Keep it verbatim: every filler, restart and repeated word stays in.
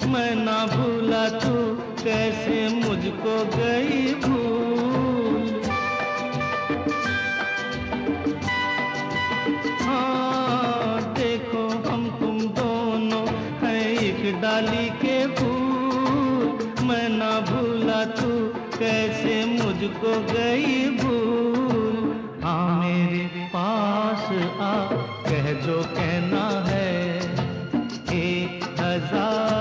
मैं ना भूला तू कैसे मुझको गई भूल। हाँ देखो हम तुम दोनों हैं एक डाली के फूल। मैं ना भूला तू कैसे मुझको गई भूल। हाँ मेरे पास आ कह जो कहना है, एक हजार